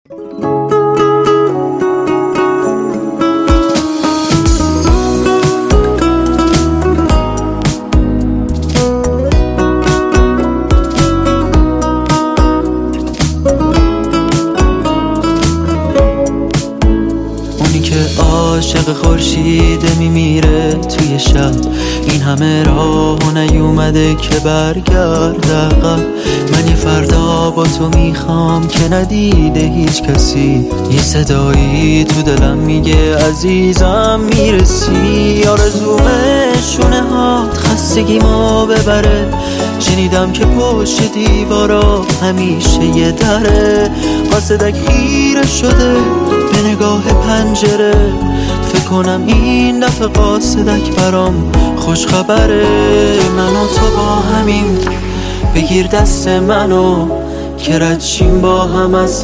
عاشق خورشید میمیره توی شب، این همه راه و نیومده که برگرد عقب. من یه فردا با تو میخوام که ندیده هیچ کسی، یه صدایی تو دلم میگه عزیزم میرسی. آرزومه شونه هات خستگی ما ببره، شنیدم که پشت دیوارا همیشه یه دره. قاصدک خیره شده به نگاه پنجره، فکر کنم این دفعه قاصدک برام خوش خبره. من و تو با همیم، بگیر دست منو که رد شیم با هم از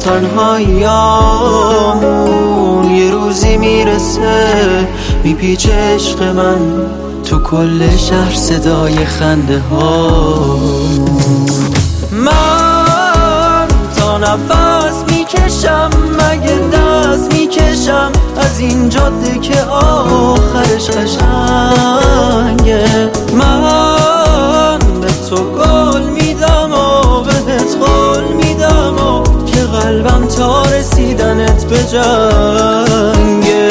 تنهاییامون. یه روزی میرسه میپیچه عشق من تو کل شهر صدای خنده ها. من تا نفس میکشم مگه دست میکشم از این جاده که آخرش قشنگه. من به تو گل میدم و بهت قول میدم و که قلبم تا رسیدنت به جنگه.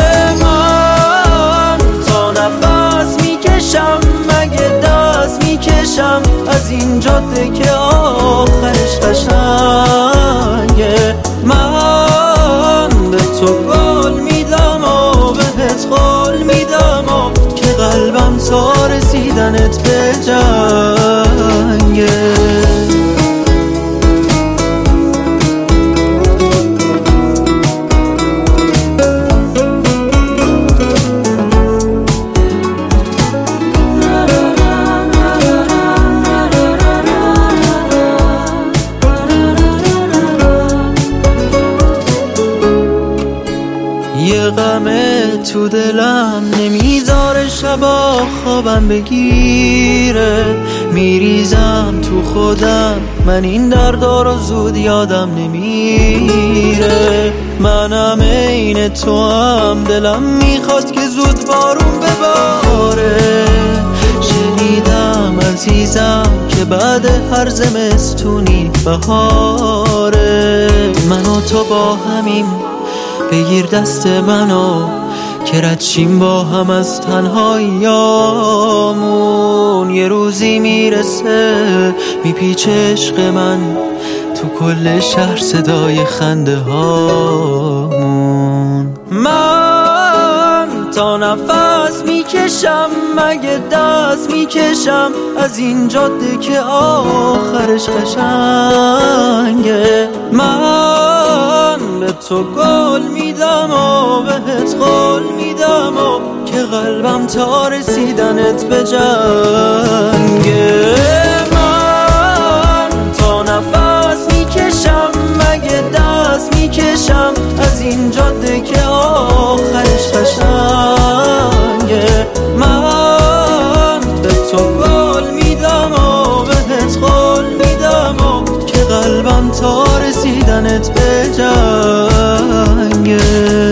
من تا نفس میکشم مگه دست میکشم از این جاده که آخرش قشنگه. من به تو گل میدم و بهت قول میدم و که قلبم تا رسیدنت به جنگه. یه غمه تو دلم نمیذاره شبا خوابم بگیره، میریزم تو خودم من این دردا رو زود یادم نمیره. منم عین تو هم دلم میخواد که زود بارون بباره. شنیدم عزیزم که بعد هر زمستونی بهاره. من و تو با همیم، بگیر دست منو که رد شیم با هم از تنهاییامون. یه روزی میرسه میپیچه عشق من تو کل شهر صدای خنده هامون. من تا نفس میکشم مگه دست میکشم از این جاده که آخرش قشنگه. من به تو گل میدم و بهت قول میدم و که قلبم تا رسیدنت به جنگه. من تا نفس میکشم مگه دست میکشم از این جاده که آخرش قشنگه. من به تو گل میدم و بهت قول میدم و که قلبم تا رسیدنت به جنگه.